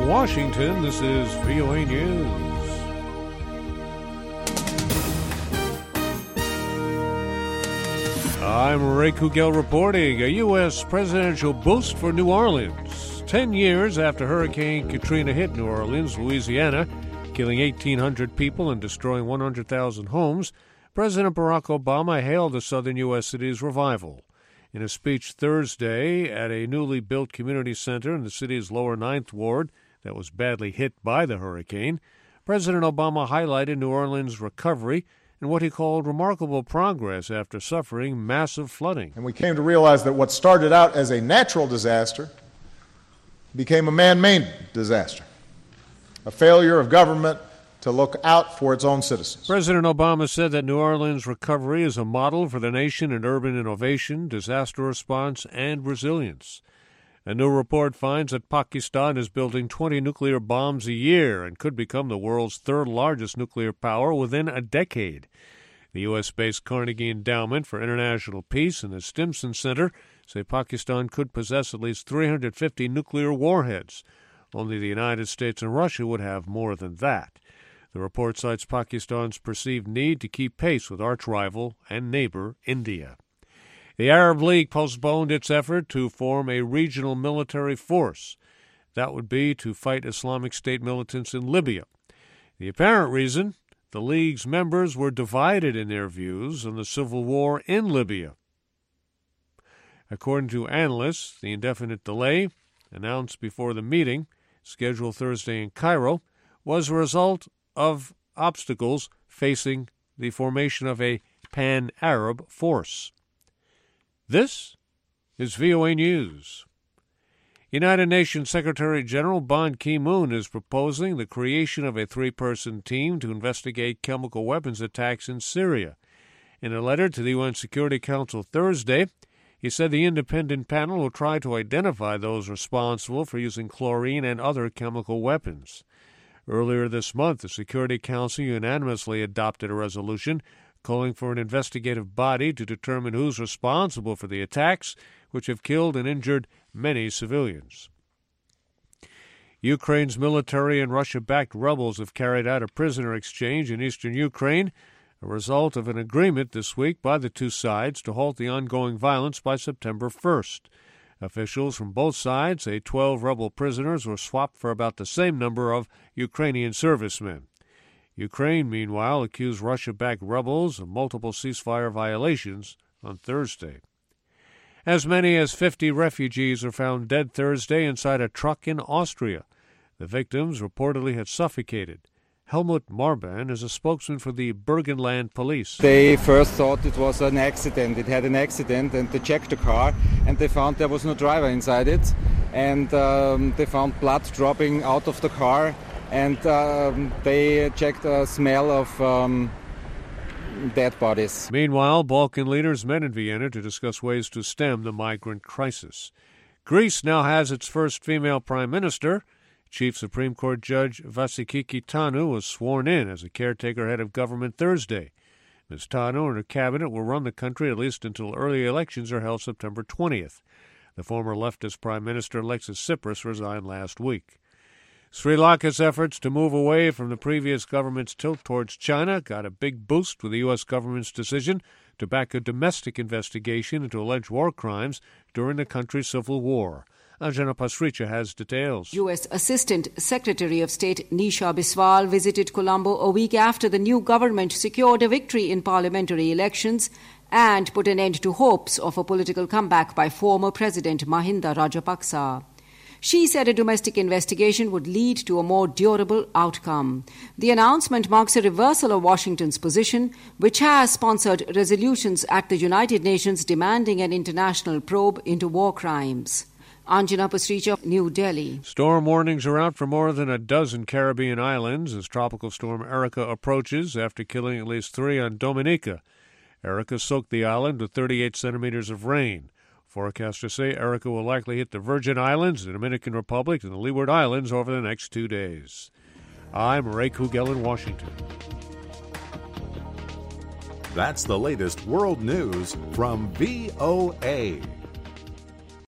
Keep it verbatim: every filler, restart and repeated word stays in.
Washington, this is V O A News. I'm Ray Kugel reporting. A U S presidential boost for New Orleans. Ten years after Hurricane Katrina hit New Orleans, Louisiana, killing eighteen hundred people and destroying one hundred thousand homes, President Barack Obama hailed the southern U S city's revival. In a speech Thursday at a newly built community center in the city's lower Ninth Ward that was badly hit by the hurricane, President Obama highlighted New Orleans' recovery and what he called remarkable progress after suffering massive flooding. And we came to realize that what started out as a natural disaster became a man-made disaster, a failure of government to look out for its own citizens. President Obama said that New Orleans' recovery is a model for the nation in urban innovation, disaster response, and resilience. A new report finds that Pakistan is building twenty nuclear bombs a year and could become the world's third largest nuclear power within a decade. The U S-based Carnegie Endowment for International Peace and the Stimson Center say Pakistan could possess at least three hundred fifty nuclear warheads. Only the United States and Russia would have more than that. The report cites Pakistan's perceived need to keep pace with arch-rival and neighbor India. The Arab League postponed its effort to form a regional military force. That would be to fight Islamic State militants in Libya. The apparent reason? The League's members were divided in their views on the civil war in Libya. According to analysts, the indefinite delay, announced before the meeting, scheduled Thursday in Cairo, was a result of obstacles facing the formation of a pan-Arab force. This is V O A News. United Nations Secretary-General Ban Ki-moon is proposing the creation of a three-person team to investigate chemical weapons attacks in Syria. In a letter to the U N Security Council Thursday, he said the independent panel will try to identify those responsible for using chlorine and other chemical weapons. Earlier this month, the Security Council unanimously adopted a resolution calling for an investigative body to determine who's responsible for the attacks, which have killed and injured many civilians. Ukraine's military and Russia-backed rebels have carried out a prisoner exchange in eastern Ukraine, a result of an agreement this week by the two sides to halt the ongoing violence by September first. Officials from both sides say twelve rebel prisoners were swapped for about the same number of Ukrainian servicemen. Ukraine, meanwhile, accused Russia-backed rebels of multiple ceasefire violations on Thursday. As many as fifty refugees were found dead Thursday inside a truck in Austria. The victims reportedly had suffocated. Helmut Marban is a spokesman for the Burgenland police. They first thought it was an accident. It had an accident, and they checked the car, and they found there was no driver inside it. And um, they found blood dropping out of the car, and um, they checked a smell of um, dead bodies. Meanwhile, Balkan leaders met in Vienna to discuss ways to stem the migrant crisis. Greece now has its first female prime minister. Chief Supreme Court Judge Vasiliki Tanu was sworn in as a caretaker head of government Thursday. Miz Tanu and her cabinet will run the country at least until early elections are held September twentieth. The former leftist Prime Minister Alexis Tsipras resigned last week. Sri Lanka's efforts to move away from the previous government's tilt towards China got a big boost with the U S government's decision to back a domestic investigation into alleged war crimes during the country's civil war. Anjana Pasricha has details. U S Assistant Secretary of State Nisha Biswal visited Colombo a week after the new government secured a victory in parliamentary elections and put an end to hopes of a political comeback by former President Mahinda Rajapaksa. She said a domestic investigation would lead to a more durable outcome. The announcement marks a reversal of Washington's position, which has sponsored resolutions at the United Nations demanding an international probe into war crimes. Anjana Pasricha, New Delhi. Storm warnings are out for more than a dozen Caribbean islands as Tropical Storm Erica approaches after killing at least three on Dominica. Erica soaked the island with thirty-eight centimeters of rain. Forecasters say Erica will likely hit the Virgin Islands, the Dominican Republic, and the Leeward Islands over the next two days. I'm Ray Kugel in Washington. That's the latest world news from V O A.